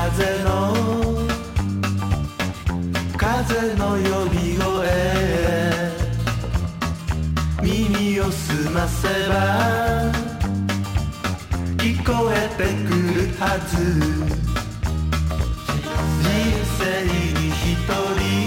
風の呼び声、耳を澄ませば聞こえてくるはず。人生に一人